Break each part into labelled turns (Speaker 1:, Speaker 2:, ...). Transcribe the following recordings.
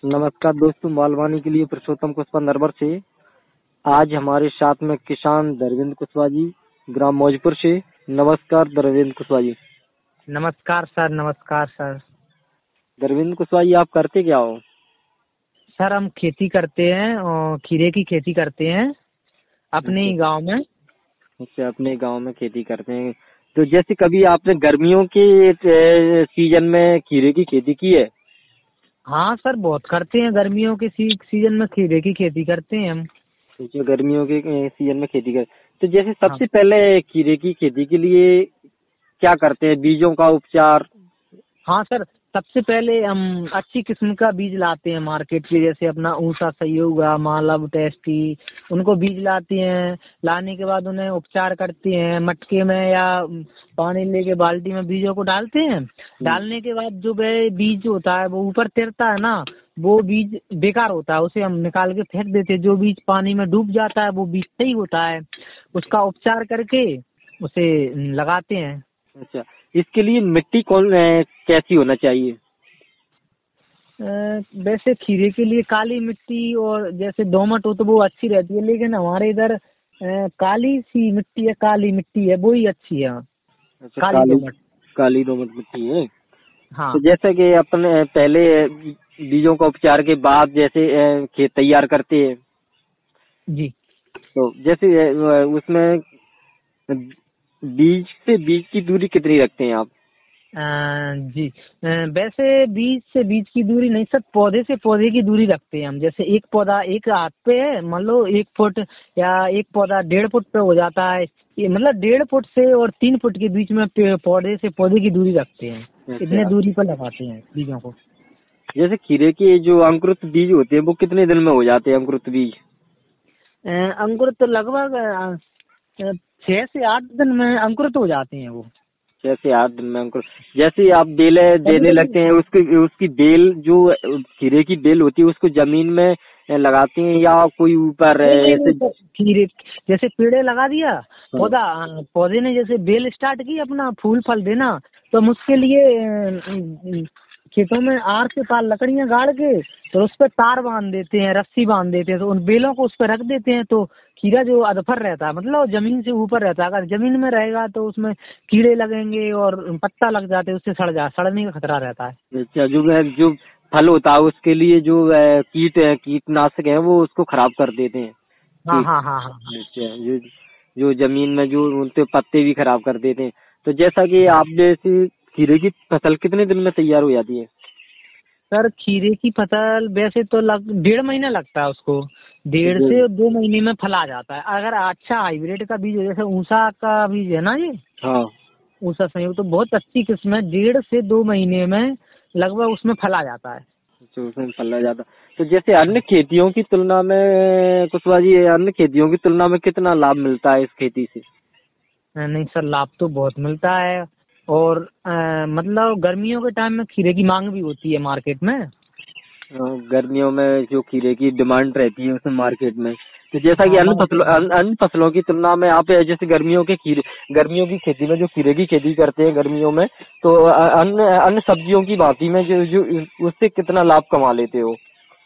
Speaker 1: नमस्कार दोस्तों, मालवानी के लिए पुरुषोत्तम कुशवाहा नरवर से। आज हमारे साथ में किसान धर्मेंद्र कुशवाहा जी, ग्राम मौजपुर से। नमस्कार धर्मेंद्र कुशवाहा जी।
Speaker 2: नमस्कार सर। नमस्कार सर।
Speaker 1: धर्मेंद्र कुशवाहा जी, आप करते क्या हो?
Speaker 2: सर हम खेती करते हैं और खीरे की खेती करते हैं अपने ही गांव में।
Speaker 1: अच्छा, अपने गांव में खेती करते हैं। तो जैसे कभी आपने गर्मियों के सीजन में खीरे की खेती की है?
Speaker 2: हाँ सर, बहुत करते हैं। गर्मियों के सीजन में खीरे की खेती करते हैं हम।
Speaker 1: जो गर्मियों के सीजन में खेती कर, तो जैसे
Speaker 2: हाँ
Speaker 1: सबसे पहले खीरे की खेती के लिए क्या करते हैं? बीजों का उपचार।
Speaker 2: हाँ सर, सबसे पहले हम अच्छी किस्म का बीज लाते हैं मार्केट के, जैसे अपना ऊषा सहयोग, मालव, टेस्टी, उनको बीज लाते हैं। लाने के बाद उन्हें उपचार करते हैं, मटके में या पानी लेके बाल्टी में बीजों को डालते हैं। डालने के बाद जो वह बीज होता है वो ऊपर तैरता है ना, वो बीज बेकार होता है, उसे हम निकाल के फेंक देते हैं। जो बीज पानी में डूब जाता है वो बीज सही होता है। उसका उपचार करके उसे लगाते हैं।
Speaker 1: अच्छा, इसके लिए मिट्टी कैसी होना चाहिए?
Speaker 2: वैसे खीरे के लिए काली मिट्टी और जैसे दोमट हो तो वो अच्छी रहती है, लेकिन हमारे इधर काली सी मिट्टी है, काली मिट्टी है, वो ही अच्छी है।
Speaker 1: अच्छा, काली दोमट मिट्टी है।
Speaker 2: हाँ
Speaker 1: तो जैसे कि अपने पहले बीजों का उपचार के बाद जैसे खेत तैयार करते हैं,
Speaker 2: जी।
Speaker 1: तो जैसे उसमें बीज से बीज की दूरी कितनी रखते हैं आप?
Speaker 2: जी, वैसे बीज से बीज की दूरी नहीं सर, पौधे से पौधे की दूरी रखते हैं हम। जैसे एक पौधा एक हाथ पे है, मान लो 1 फुट, या एक पौधा 1.5 फुट पे हो जाता है। ये मतलब 1.5 फुट से और 3 फुट के बीच में पौधे से पौधे की दूरी रखते हैं। इतने दूरी पर लगाते हैं बीजों को।
Speaker 1: जैसे खीरे के जो अंकुरित बीज होते हैं वो कितने दिन में हो जाते हैं अंकुरित बीज?
Speaker 2: अंकुरित तो लगभग 6 से 8 दिन में अंकुरित हो जाते हैं वो।
Speaker 1: 6 से 8 दिन में अंकुर। जैसे आप बेलें देने लगते हैं, उसकी बेल जो खीरे की बेल होती है उसको जमीन में लगाते हैं या कोई ऊपर ऐसे?
Speaker 2: खीरे जैसे पेड़े लगा दिया, पौधे ने जैसे बेल स्टार्ट की अपना फूल फल देना, तो हम उसके लिए खेतों में आर से पार लकड़ियां गाड़ के तो उस पर तार बांध देते हैं, रस्सी बांध देते हैं, तो उन बेलों को उस पर रख देते हैं। तो खीरा जो अधफर रहता है, मतलब जमीन से ऊपर रहता है, अगर जमीन में रहेगा तो उसमें कीड़े लगेंगे और पत्ता लग जाते हैं, उससे सड़ने का खतरा रहता है।
Speaker 1: अच्छा, जो फल होता है उसके लिए जो कीटनाशक है वो उसको खराब कर देते हैं।
Speaker 2: हाँ हाँ हाँ हाँ।
Speaker 1: अच्छा, जो जमीन में जो उनके पत्ते भी खराब कर देते हैं। तो जैसा कि आप जैसे खीरे की फसल कितने दिन में तैयार हो जाती है?
Speaker 2: सर खीरे की फसल वैसे तो 1.5 महीना लगता है उसको। 1.5 से 2 महीने में फल आ जाता है, अगर अच्छा हाइब्रिड का बीज हो, जैसे ऊषा का बीज है ना ये।
Speaker 1: हाँ,
Speaker 2: ऊषा संयोग तो बहुत अच्छी किस्म है। 1.5 से 2 महीने में लगभग उसमें फल आ जाता है।
Speaker 1: तो उसमें फल आ जाता। तो जैसे अन्य खेतियों की तुलना में कुशवाहा जी, अन्य खेतियों की तुलना में कितना लाभ मिलता है इस खेती से?
Speaker 2: नहीं सर, लाभ तो बहुत मिलता है। और मतलब गर्मियों के टाइम में खीरे की मांग भी होती है मार्केट में।
Speaker 1: गर्मियों में जो खीरे की डिमांड रहती है उसमें मार्केट में। तो जैसा कि
Speaker 2: हाँ
Speaker 1: अन्य फसलों की तुलना में आप जैसे गर्मियों की खेती में जो खीरे की खेती करते हैं गर्मियों में, तो अन्य सब्जियों की भांति में जो उससे कितना लाभ कमा लेते हो?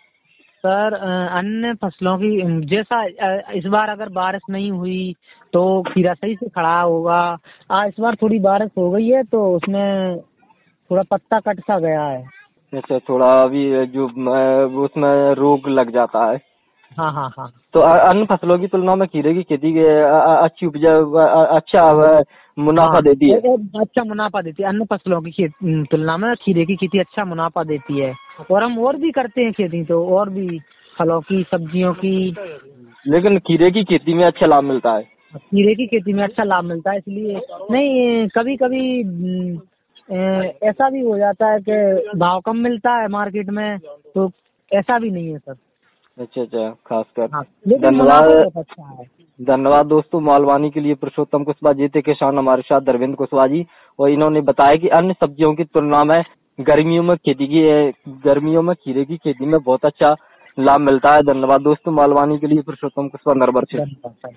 Speaker 2: सर अन्य फसलों की जैसा इस बार अगर बारिश नहीं हुई तो खीरा सही से खड़ा होगा। इस बार थोड़ी बारिश हो गई है तो उसमें थोड़ा पत्ता कट सा गया है।
Speaker 1: अच्छा, थोड़ा अभी जो उसमें रोग लग जाता है।
Speaker 2: हाँ हाँ हाँ।
Speaker 1: तो अन्य फसलों की तुलना में खीरे की खेती अच्छी उपज, अच्छा मुनाफा
Speaker 2: हाँ,
Speaker 1: देती है।
Speaker 2: अच्छा मुनाफा देती है। अन्य फसलों की तुलना में खीरे की खेती अच्छा मुनाफा देती है। और हम और भी करते हैं खेती, तो और भी फलों की, सब्जियों की।
Speaker 1: लेकिन खीरे की खेती में अच्छा लाभ मिलता है।
Speaker 2: खीरे की खेती में अच्छा लाभ मिलता है, इसलिए नहीं, कभी कभी ऐसा भी हो जाता है कि भाव कम मिलता है मार्केट में, तो ऐसा भी नहीं है सर।
Speaker 1: अच्छा, खासकर।
Speaker 2: हाँ, लेकिन
Speaker 1: धन्यवाद।
Speaker 2: मुनाफा बहुत अच्छा है।
Speaker 1: धन्यवाद दोस्तों, मालवानी के लिए पुरुषोत्तम कुशवाहा जी थे किसान हमारे साथ, धर्मेंद्र कुशवाहा जी। और इन्होंने बताया कि अन्य सब्जियों की तुलना में गर्मियों में खीरे की खेती में बहुत अच्छा लाभ मिलता है। धन्यवाद दोस्तों, मालवानी के लिए पुरुषोत्तम कुशवाहा नरवर से।
Speaker 2: धन्यवाद सर।